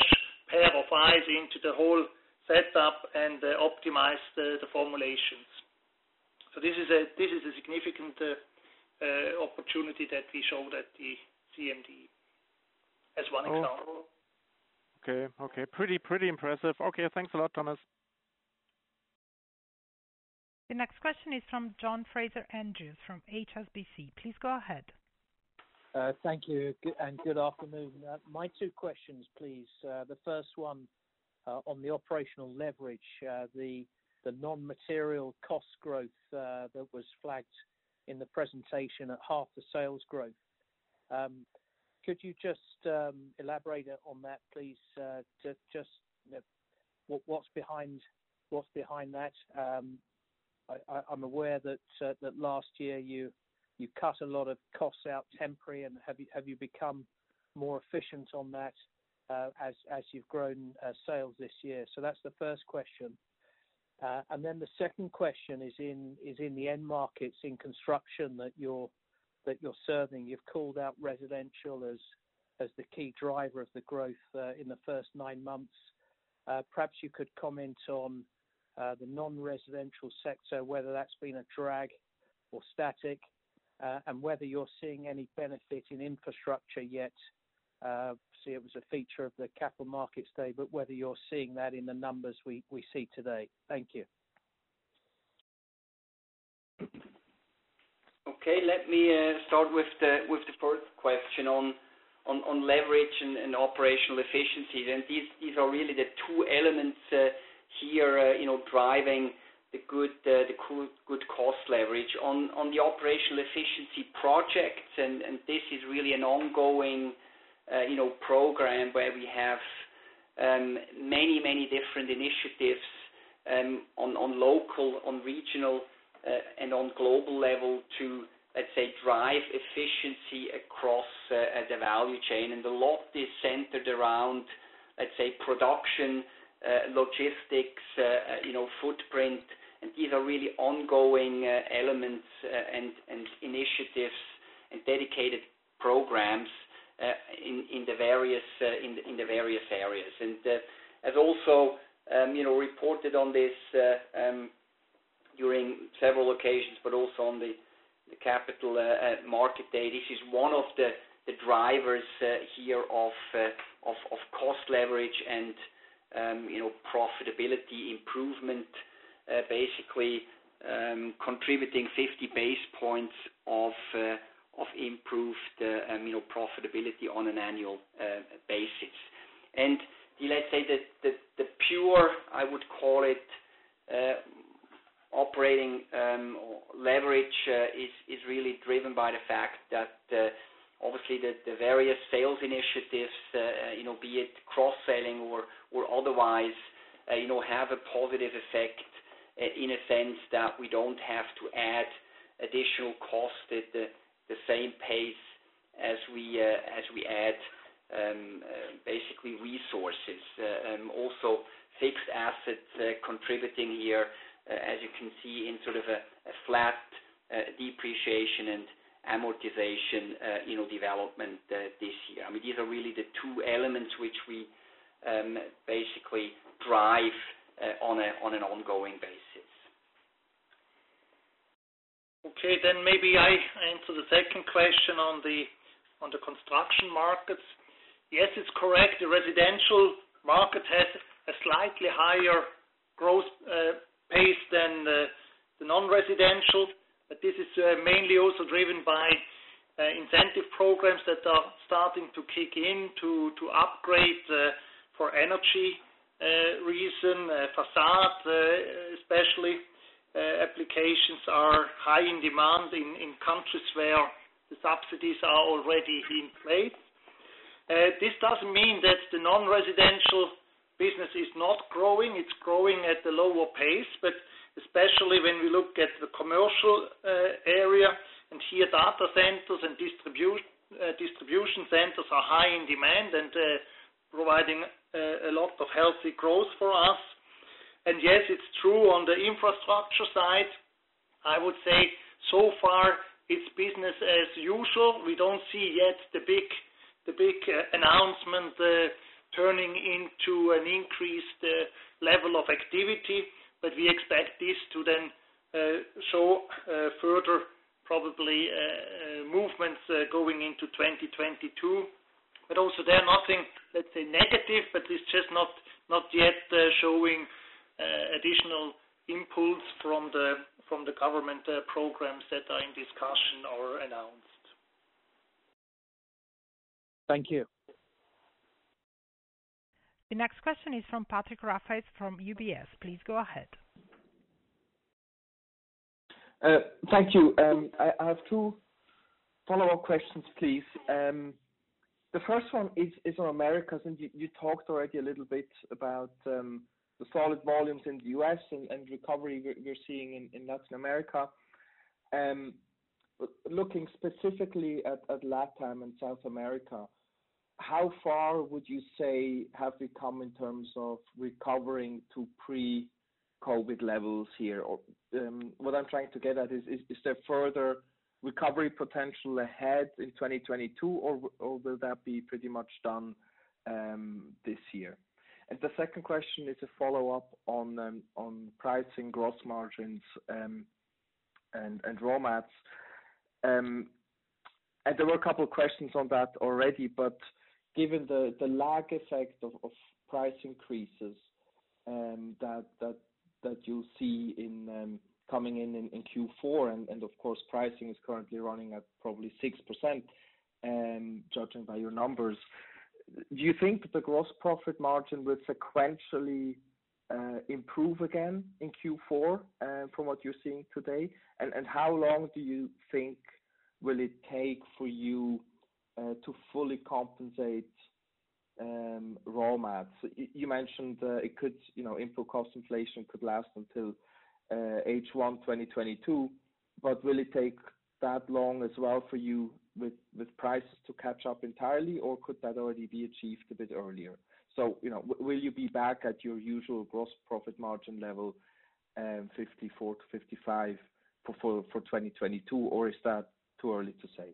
pair of eyes into the whole setup and uh, optimize the, the formulations. So this is a this is a significant uh, uh, opportunity that we showed at the C M D as one Oh. example. Okay, okay, pretty pretty impressive. Okay, thanks a lot, Thomas. The next question is from John Fraser-Andrews from H S B C. Please go ahead. Uh, Thank you, good- and good afternoon. Uh, My two questions, please. Uh, The first one uh, on the operational leverage, uh, the the non-material cost growth uh, that was flagged in the presentation at half the sales growth. Um, Could you just um, elaborate on that, please? Uh, ju- Just you know, what- what's behind what's behind that? Um, I- I- I'm aware that uh, that last year you you cut a lot of costs out temporary, and have you have you become more efficient on that uh, as as you've grown uh, sales this year? So that's the first question. Uh, and then the second question is in is in the end markets in construction that you're that you're serving. You've called out residential as as the key driver of the growth uh, in the first nine months. Uh, perhaps you could comment on uh, the non-residential sector, whether that's been a drag or static. Uh, and whether you're seeing any benefit in infrastructure yet. Uh, see, it was a feature of the Capital Markets Day, but whether you're seeing that in the numbers we, we see today. Thank you. Okay, let me uh, start with the with the first question on on, on leverage and, and operational efficiencies, and these these are really the two elements uh, here, uh, you know, driving the good uh, the good, good cost leverage on on the operational efficiency projects, and, and this is really an ongoing uh, you know program where we have um, many many different initiatives um, on on local, on regional, uh, and on global level to, let's say, drive efficiency across uh, the value chain, and a lot is centered around, let's say, production. Uh, logistics, uh, you know, footprint, and these are really ongoing uh, elements uh, and, and initiatives and dedicated programs uh, in, in the various uh, in, the, in the various areas. And uh, as also um, you know reported on this uh, um, during several occasions, but also on the the Capital uh, Market Day, this is one of the the drivers uh, here of, uh, of of cost leverage and Um, you know, profitability improvement, uh, basically um, contributing fifty basis points of uh, of improved, uh, um, you know, profitability on an annual uh, basis. And the, let's say the, the the pure, I would call it, uh, operating um, leverage uh, is is really driven by the fact that. Uh, Obviously, the, the various sales initiatives, uh, you know, be it cross-selling or, or otherwise, uh, you know, have a positive effect uh, in a sense that we don't have to add additional cost at the, the same pace as we uh, as we add um, uh, basically resources. Uh, um, also, fixed assets uh, contributing here, uh, as you can see, in sort of a, a flat uh, depreciation and amortization, uh, you know, development uh, this year. I mean, these are really the two elements which we um, basically drive uh, on a on an ongoing basis. Okay, then maybe I answer the second question on the on the construction markets. Yes, it's correct. The residential market has a slightly higher growth uh, pace than the, the non-residential. But this is uh, mainly also driven by uh, incentive programs that are starting to kick in to, to upgrade uh, for energy uh, reason, uh, facade uh, especially. Uh, applications are high in demand in, in countries where the subsidies are already in place. Uh, this doesn't mean that the non-residential business is not growing. It's growing at a lower pace, but especially when we look at the commercial uh, area, and here data centers and distribu- uh, distribution centers are high in demand and uh, providing uh, a lot of healthy growth for us. And yes, it's true on the infrastructure side. I would say so far it's business as usual. We don't see yet the big, the big uh, announcement uh, turning into an increased uh, level of activity, but we expect this to then uh, show uh, further probably uh, uh, movements uh, going into twenty twenty-two. But also there nothing, let's say, negative, but it's just not not yet uh, showing uh, additional impulse from the from the government uh, programs that are in discussion or announced. Thank you. The next question is from Patrick Rafaisz from U B S. Please go ahead. Uh, thank you. Um, I, I have two follow-up questions, please. Um, the first one is, is on Americas, and you, you talked already a little bit about um, the solid volumes in the U S and, and recovery we're, we're seeing in, in Latin America. Um, looking specifically at, at LATAM and South America, how far would you say have we come in terms of recovering to pre-COVID levels here? Or, um, what I'm trying to get at is, is, is there further recovery potential ahead in twenty twenty-two, or, or will that be pretty much done um, this year? And the second question is a follow-up on um, on pricing, gross margins, um, and, and raw mats. Um, and there were a couple of questions on that already, but given the, the lag effect of, of price increases um, that that that you'll see in um, coming in, in in Q four, and, and of course pricing is currently running at probably six percent, um, judging by your numbers. Do you think that the gross profit margin will sequentially uh, improve again in Q four uh, from what you're seeing today? And and how long do you think will it take for you uh, to fully compensate um, raw mats? You mentioned uh, it could, you know, input cost inflation could last until uh, H one twenty twenty-two, but will it take that long as well for you with, with prices to catch up entirely, or could that already be achieved a bit earlier? So, you know, w- will you be back at your usual gross profit margin level, um, fifty-four to fifty-five for, for, for twenty twenty-two, or is that too early to say?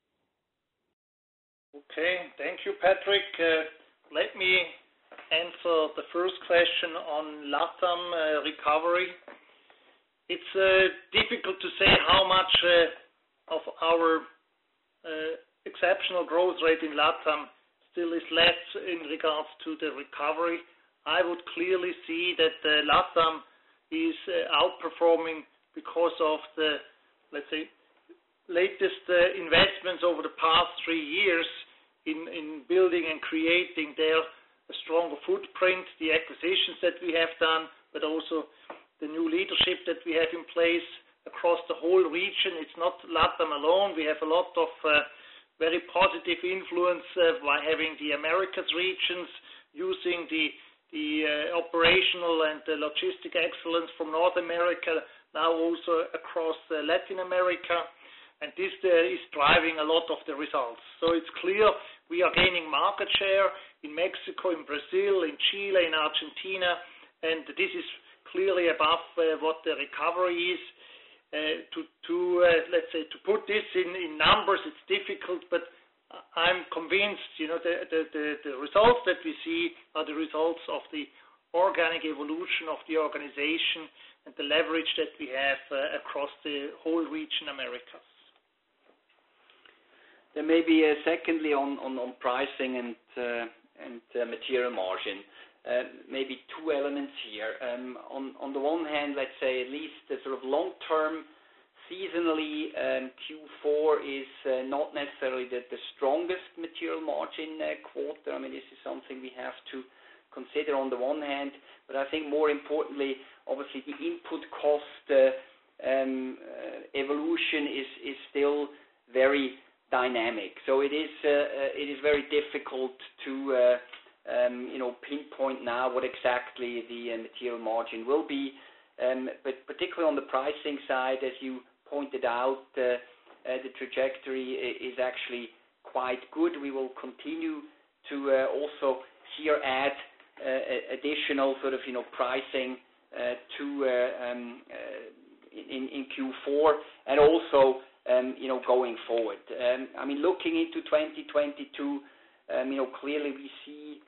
Okay, thank you, Patrick. Uh, let me answer the first question on LATAM uh, recovery. It's uh, difficult to say how much uh, of our uh, exceptional growth rate in LATAM still is left in regards to the recovery. I would clearly see that uh, LATAM is uh, outperforming because of the, let's say, latest uh, investments over the past three years in, in building and creating there a stronger footprint, the acquisitions that we have done, but also the new leadership that we have in place across the whole region. It's not LATAM alone. We have a lot of uh, very positive influence uh, by having the Americas regions, using the, the uh, operational and the logistic excellence from North America, now also across uh, Latin America. And this uh, is driving a lot of the results. So it's clear we are gaining market share in Mexico, in Brazil, in Chile, in Argentina, and this is clearly above uh, what the recovery is. Uh, to, to uh, let's say, to put this in, in numbers, it's difficult, but I'm convinced, you know, the, the, the, the results that we see are the results of the organic evolution of the organization and the leverage that we have uh, across the whole region, Americas. Then maybe uh, secondly on, on, on pricing and, uh, and uh, material margin. Uh, maybe two elements here. Um, on, on the one hand, let's say at least the sort of long-term, seasonally, um, Q four is uh, not necessarily the, the strongest material margin uh, quarter. I mean, this is something we have to consider on the one hand, but I think more importantly, obviously the input cost uh, um, uh, evolution is, is still very dynamic. So it is, uh, it is very difficult to uh, Um, you know, pinpoint now what exactly the uh, material margin will be, um, but particularly on the pricing side, as you pointed out, uh, uh, the trajectory is actually quite good. We will continue to uh, also here add uh, additional sort of, you know, pricing uh, to uh, um, uh, in, in Q four, and also, um, you know, going forward. Um, I mean, looking into twenty twenty-two, Um, you know, clearly we see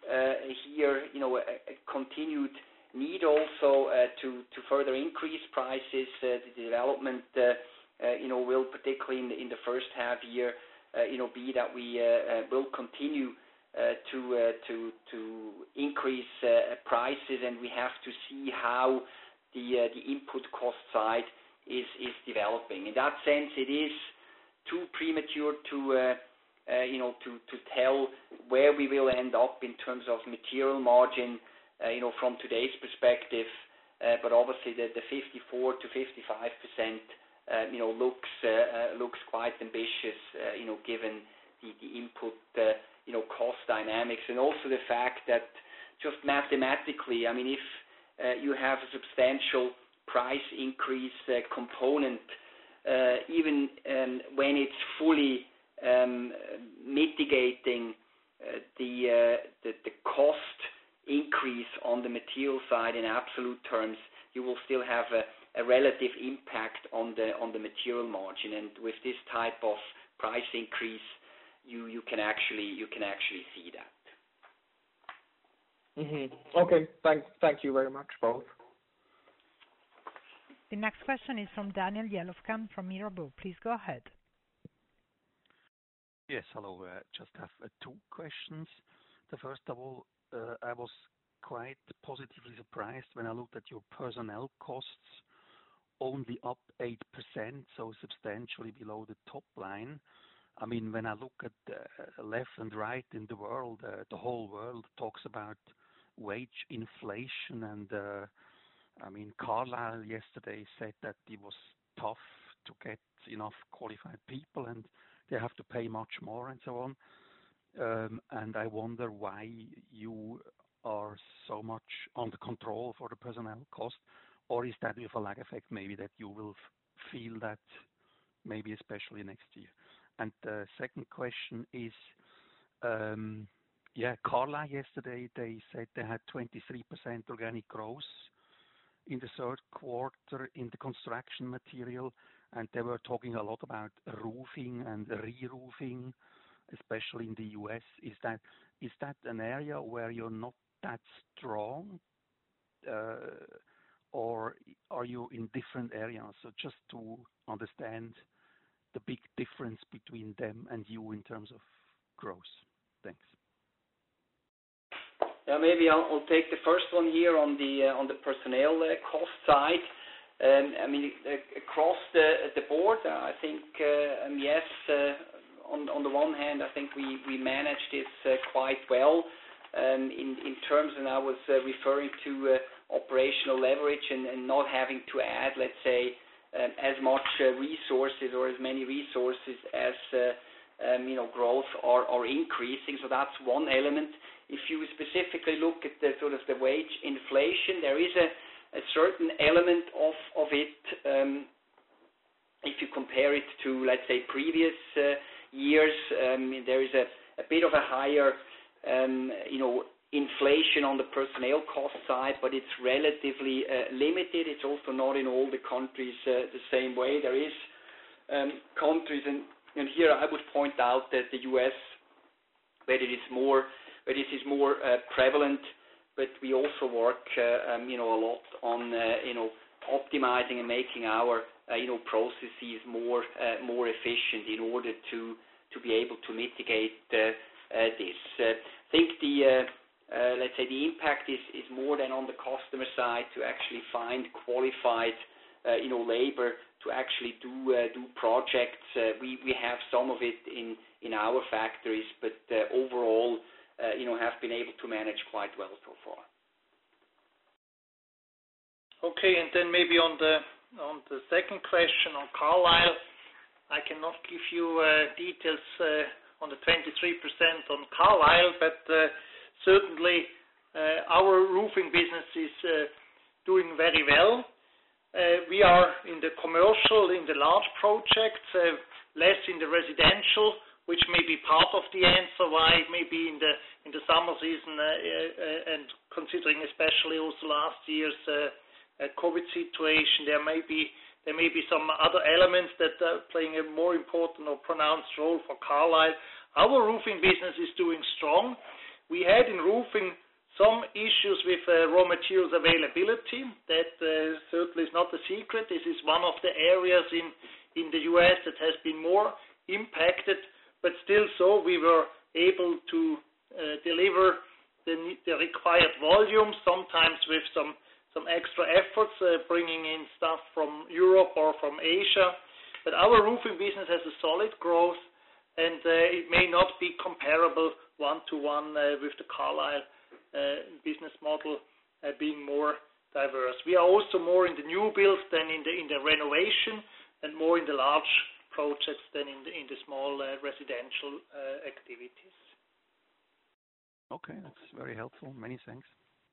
here, you know, a, a continued need also uh, to to further increase prices. Uh, the development, uh, uh, you know, will particularly in the, in the first half year, uh, you know, be that we uh, uh, will continue uh, to uh, to to increase uh, prices, and we have to see how the uh, the input cost side is is developing. In that sense, it is too premature to uh, uh, you know to to tell where we will end up in terms of material margin, uh, you know, from today's perspective. Uh, but obviously, the, the fifty-four to fifty-five percent, uh, you know, looks uh, uh, looks quite ambitious, uh, you know, given the the input uh, you know cost dynamics, and also the fact that just mathematically, I mean, if uh, you have a substantial price increase uh, component, uh, even um, when it's fully um, mitigating uh, the, uh, the the cost increase on the material side in absolute terms, you will still have a, a relative impact on the on the material margin. And with this type of price increase, you you can actually you can actually see that. Mm-hmm. Okay, thank thank you very much, both. The next question is from Daniel Jelovcan from Mirabaud. Please go ahead. Yes, hello. Uh, just have uh, two questions. The first of all, uh, I was quite positively surprised when I looked at your personnel costs, only up eight percent, so substantially below the top line. I mean, when I look at uh, left and right in the world, uh, the whole world talks about wage inflation, and uh, I mean, Carlyle yesterday said that it was tough to get enough qualified people, and they have to pay much more, and so on. Um, and I wonder why you are so much under control for the personnel cost, or is that with a lag effect maybe that you will f- feel that maybe especially next year? And the second question is, um, yeah, Carlyle yesterday, they said they had twenty-three percent organic growth in the third quarter in the construction material, and they were talking a lot about roofing and re-roofing, especially in the U S. Is that is that an area where you're not that strong, uh, or are you in different areas? So just to understand the big difference between them and you in terms of growth. Thanks. Yeah, maybe I'll, I'll take the first one here on the uh, on the personnel uh, cost side. Um, I mean, uh, across the the board, uh, I think uh, um, yes. Uh, on on the one hand, I think we we managed this uh, quite well um, in in terms, and I was uh, referring to uh, operational leverage and, and not having to add, let's say, um, as much uh, resources or as many resources as uh, um, you know growth are are increasing. So that's one element. If you specifically look at the sort of the wage inflation, there is a, a certain element of of it. Um, if you compare it to, let's say, previous uh, years, um, there is a, a bit of a higher, um, you know, inflation on the personnel cost side, but it's relatively uh, limited. It's also not in all the countries uh, the same way. There is um, countries, and, and here I would point out that the U S, where it is more But this is more uh, prevalent, but we also work, uh, um, you know, a lot on, uh, you know, optimizing and making our, uh, you know, processes more, uh, more efficient in order to, to be able to mitigate uh, uh, this. Uh, I think the, uh, uh, let's say, the impact is, is more than on the customer side to actually find qualified, uh, you know, labor to actually do uh, do projects. Uh, we we have some of it in in our factories, but uh, overall. Uh, you know, have been able to manage quite well so far. Okay, and then maybe on the on the second question on Carlyle, I cannot give you uh, details uh, on the twenty-three percent on Carlyle, but uh, certainly uh, our roofing business is uh, doing very well. Uh, we are in the commercial, in the large projects, uh, less in the residential, which may be part of the answer why maybe in the in the summer season uh, uh, and considering especially also last year's uh, uh, COVID situation, there may be there may be some other elements that are playing a more important or pronounced role for Carlyle. Our roofing business is doing strong. We had in roofing some issues with uh, raw materials availability. That uh, certainly is not a secret. This is one of the areas in, in the U S that has been more impacted, but still so we were able to uh, deliver the, the required volume, sometimes with some, some extra efforts, uh, bringing in stuff from Europe or from Asia. But our roofing business has a solid growth, and uh, it may not be comparable one-to-one uh, with the Carlyle Uh, business model uh, being more diverse. We are also more in the new builds than in the in the renovation, and more in the large projects than in the in the small uh, residential uh, activities. Okay, that's very helpful. Many thanks.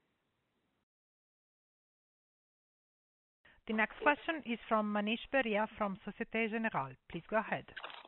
The next question is from Manish Beria from Societe Generale. Please go ahead.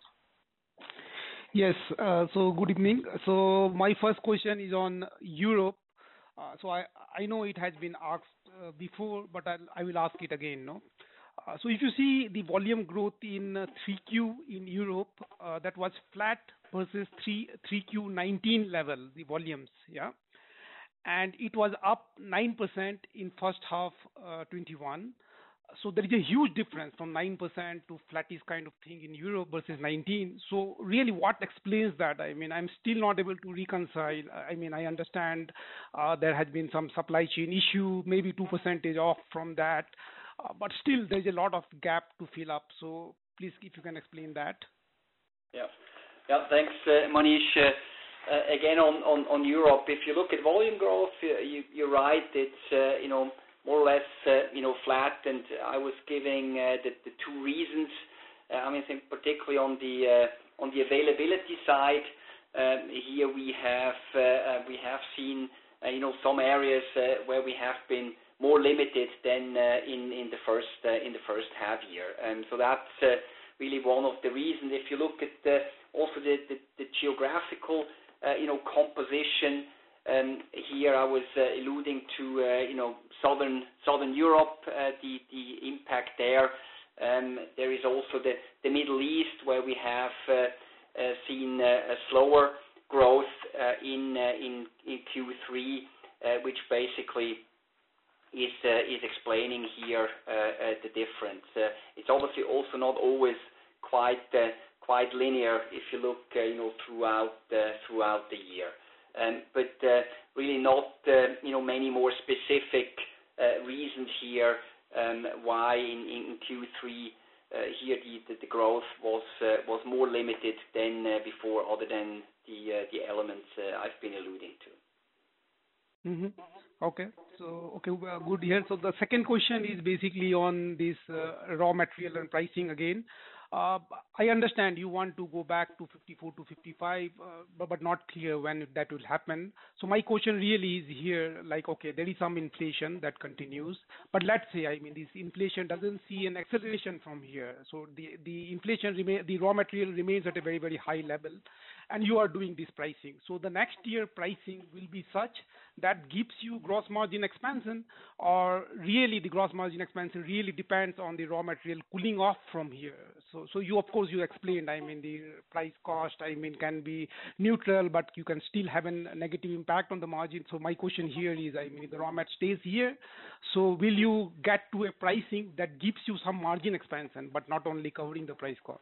Yes. Uh, so good evening. So my first question is on Europe. Uh, so I, I know it has been asked uh, before, but I'll, I will ask it again. No. Uh, so if you see the volume growth in uh, three Q in Europe, uh, that was flat versus three Q nineteen level, the volumes, yeah, and it was up nine percent in first half uh, twenty-one. So there is a huge difference from nine percent to flattish kind of thing in Europe versus nineteen. So really what explains that? I mean, I'm still not able to reconcile. I mean, I understand uh, there has been some supply chain issue, maybe two percent off from that, uh, but still there's a lot of gap to fill up. So please, if you can explain that. Yeah, yeah. Thanks, uh, Manish. Uh, uh, again, on, on, on Europe, if you look at volume growth, you, you're right. It's uh, you know. more or less, uh, you know, flat, and I was giving uh, the, the two reasons. Uh, I mean, I think particularly on the uh, on the availability side, um, here we have uh, uh, we have seen uh, you know some areas uh, where we have been more limited than uh, in in the first uh, in the first half year, and so that's uh, really one of the reasons. If you look at the, also the, the, the geographical uh, you know composition. Um, here I was uh, alluding to, uh, you know, southern southern Europe, uh, the the impact there. Um, there is also the, the Middle East, where we have uh, uh, seen uh, a slower growth uh, in, uh, in in Q three, uh, which basically is uh, is explaining here uh, uh, the difference. Uh, it's obviously also not always quite uh, quite linear if you look, uh, you know, throughout uh, throughout the year. Um, but uh, really not, uh, you know, many more specific uh, reasons here um, why in, in Q three uh, here the, the growth was uh, was more limited than uh, before, other than the uh, the elements uh, I've been alluding to. Mm-hmm. Okay. So okay, well, good here. So the second question is basically on this uh, raw material and pricing again. Uh, I understand you want to go back to fifty-four to fifty-five, uh, but, but not clear when that will happen. So my question really is here, like, okay, there is some inflation that continues, but let's say, I mean, this inflation doesn't see an acceleration from here. So the, the inflation, remain, the raw material remains at a very, very high level, and you are doing this pricing. So the next year pricing will be such that gives you gross margin expansion, or really the gross margin expansion really depends on the raw material cooling off from here. So, so you, of course, you explained, I mean, the price cost, I mean, can be neutral, but you can still have a negative impact on the margin. So my question here is, I mean, if the raw mat stays here, so will you get to a pricing that gives you some margin expansion, but not only covering the price cost?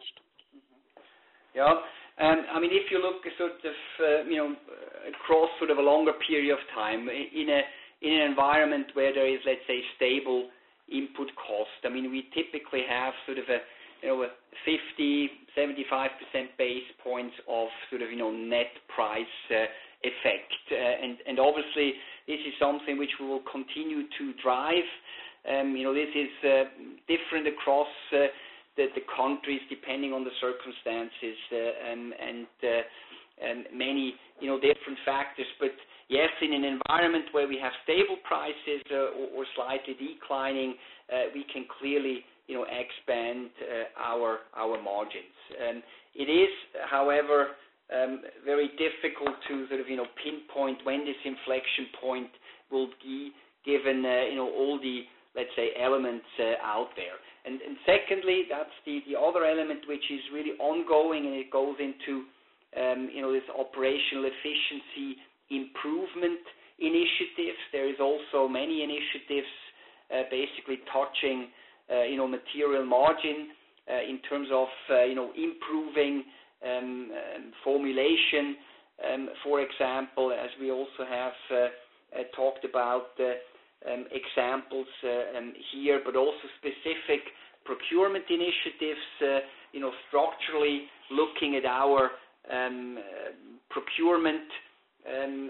Yeah. Um, I mean, if you look sort of, uh, you know, across sort of a longer period of time, in a in an environment where there is, let's say, stable input cost, I mean, we typically have sort of a, you know, a fifty, seventy-five percent base points of sort of, you know, net price uh, effect. Uh, and, and obviously, this is something which we will continue to drive. Um, you know, this is uh, different across uh, The, the countries depending on the circumstances uh, and and, uh, and many you know different factors. But yes, in an environment where we have stable prices uh, or, or slightly declining, uh, we can clearly you know expand uh, our our margins. Um, it is, however, um, very difficult to sort of you know pinpoint when this inflection point will be, given uh, you know all the, let's say, elements uh, out there. And, and secondly, that's the, the other element which is really ongoing, and it goes into um, you know this operational efficiency improvement initiatives. There is also many initiatives uh, basically touching uh, you know material margin uh, in terms of uh, you know improving um, um, formulation, um, for example, as we also have uh, uh, talked about uh, um, examples uh, um, here, but also specific procurement initiatives, uh, you know, structurally looking at our um, uh, procurement, um,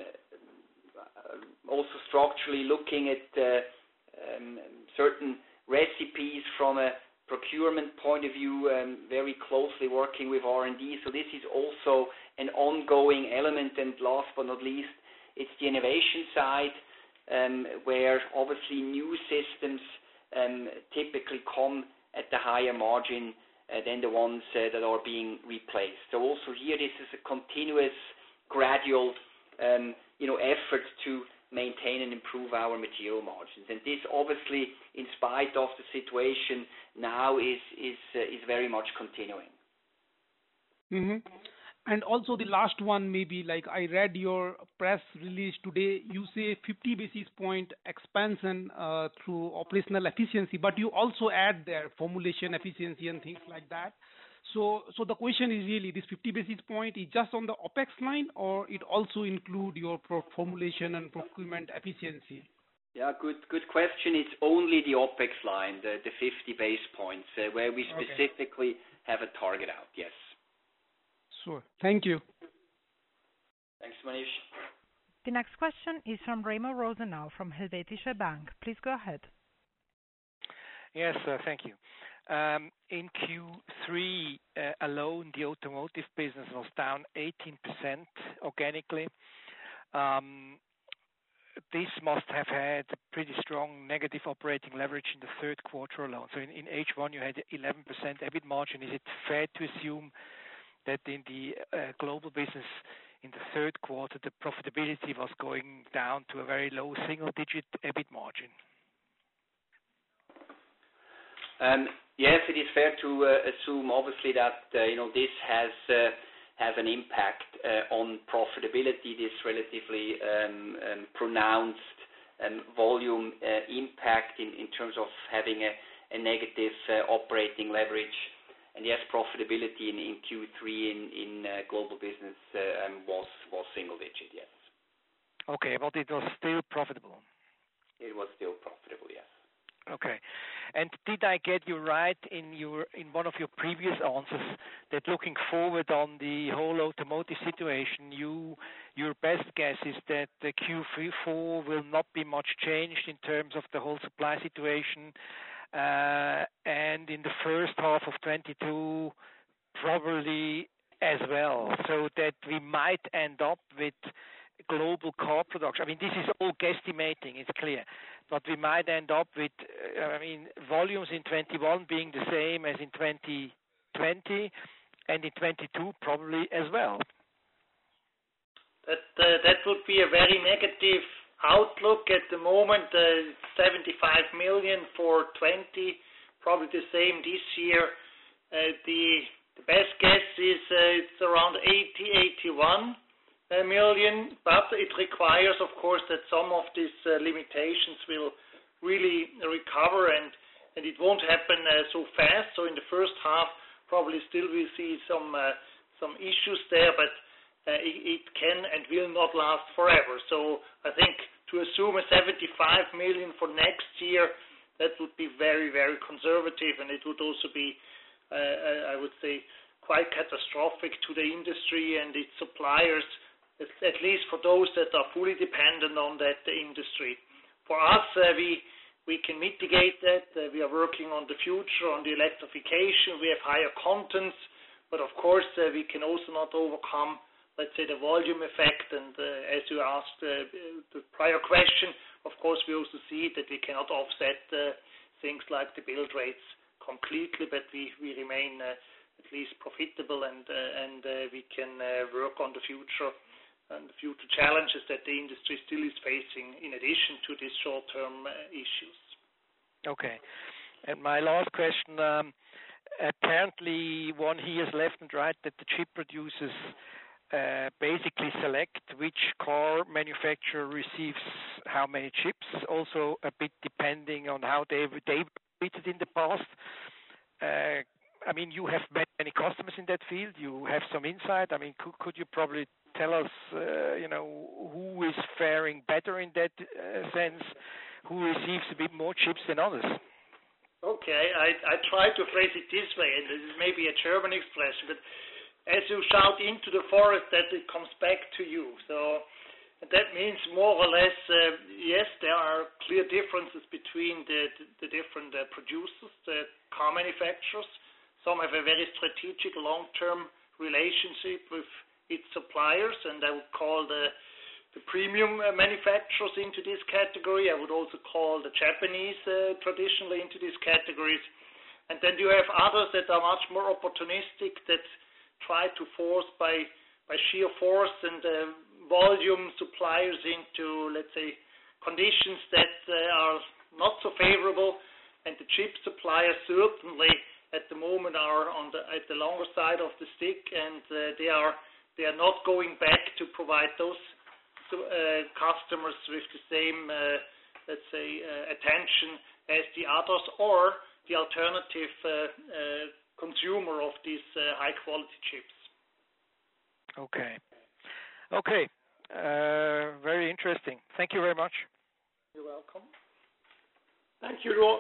also structurally looking at uh, um, certain recipes from a procurement point of view, um, very closely working with R and D. So this is also an ongoing element. And last but not least, it's the innovation side, um, where obviously new systems um, typically come at the higher margin uh, than the ones uh, that are being replaced. So also here, this is a continuous, gradual, um, you know, effort to maintain and improve our material margins. And this obviously, in spite of the situation now, is is uh, is very much continuing. Mm-hmm. And also the last one, maybe, like I read your press release today, you say fifty basis point expansion uh, through operational efficiency, but you also add there formulation efficiency and things like that. So, so the question is really, this fifty basis point is just on the OPEX line, or it also include your pro- formulation and procurement efficiency? Yeah, good good question. It's only the OPEX line, the, the fifty basis points, uh, where we specifically okay. have a target out, yes. Sure. Thank you. Thanks, Manish. The next question is from Remo Rosenau from Helvetische Bank. Please go ahead. Yes, uh, thank you. Um, in Q three uh, alone, the automotive business was down eighteen percent organically. Um, this must have had a pretty strong negative operating leverage in the third quarter alone. So in, in H one, you had eleven percent EBIT margin. Is it fair to assume that in the uh, global business in the third quarter, the profitability was going down to a very low single-digit EBIT margin? Um, yes, it is fair to uh, assume, obviously, that uh, you know this has uh, has an impact uh, on profitability. This relatively um, um, pronounced um, volume uh, impact in, in terms of having a, a negative uh, operating leverage. And yes, profitability in, in Q three in, in uh, global business uh, um, was was single digit. Yes. Okay, but it was still profitable. It was still profitable. Yes. Okay. And did I get you right in your in one of your previous answers that looking forward on the whole automotive situation, you your best guess is that the Q four will not be much changed in terms of the whole supply situation, uh, and in the first half of twenty-two probably as well, so that we might end up with global car production. I mean, this is all guesstimating, it's clear. But we might end up with, uh, I mean, volumes in twenty-one being the same as in twenty twenty, and in twenty-two probably as well. That uh, that would be a very negative outlook at the moment. Uh, seventy-five million for twenty, probably the same this year. Uh, the the best guess is uh, it's around eighty, eighty-one. Uh, million, but it requires, of course, that some of these uh, limitations will really recover, and, and it won't happen uh, so fast. So in the first half, probably still we'll see some uh, some issues there, but uh, it, it can and will not last forever. So I think to assume a seventy-five million for next year, that would be very, very conservative, and it would also be, uh, I would say, quite catastrophic to the industry and its suppliers, at least for those that are fully dependent on that industry. For us, uh, we we can mitigate that. Uh, we are working on the future, on the electrification. We have higher contents, but of course uh, we can also not overcome, let's say, the volume effect. And uh, as you asked uh, the prior question, of course we also see that we cannot offset uh, things like the build rates completely, but we, we remain uh, at least profitable, and, uh, and uh, we can uh, work on the future and the future challenges that the industry still is facing in addition to these short-term uh, issues. Okay. And my last question, um, apparently one hears left and right that the chip producers uh, basically select which car manufacturer receives how many chips, also a bit depending on how they they treated in the past. Uh, I mean, you have many customers in that field. You have some insight. I mean, could, could you probably tell us, uh, you know, who is faring better in that uh, sense, who receives a bit more chips than others? Okay, I, I try to phrase it this way, and this is maybe a German expression, but as you shout into the forest, that it comes back to you. So that means more or less, uh, yes, there are clear differences between the, the, the different uh, producers, the car manufacturers. Some have a very strategic long-term relationship with its suppliers, and I would call the the premium uh, manufacturers into this category. I would also call the Japanese uh, traditionally into these categories. And then you have others that are much more opportunistic, that try to force by, by sheer force and uh, volume suppliers into, let's say, conditions that uh, are not so favorable. And the chip suppliers certainly at the moment are on the, at the longer side of the stick, and uh, they are they are not going back to provide those Uh, customers with the same, uh, let's say, uh, attention as the others, or the alternative uh, uh, consumer of these uh, high-quality chips. Okay. Okay. Uh, very interesting. Thank you very much. You're welcome. Thank you, Ro-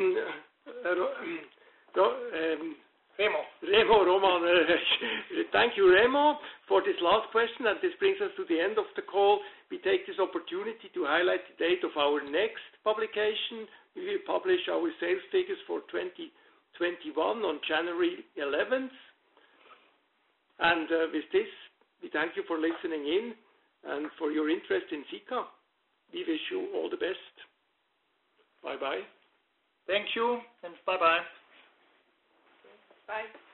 Ro- Ro- um, Remo. Remo, Roman. Uh, thank you, Remo, for this last question, and this brings us to the end of the call. We take this opportunity to highlight the date of our next publication. We will publish our sales figures for twenty twenty-one on January eleventh. And uh, with this, we thank you for listening in and for your interest in Sika. We wish you all the best. Bye-bye. Thank you, and bye-bye. Bye.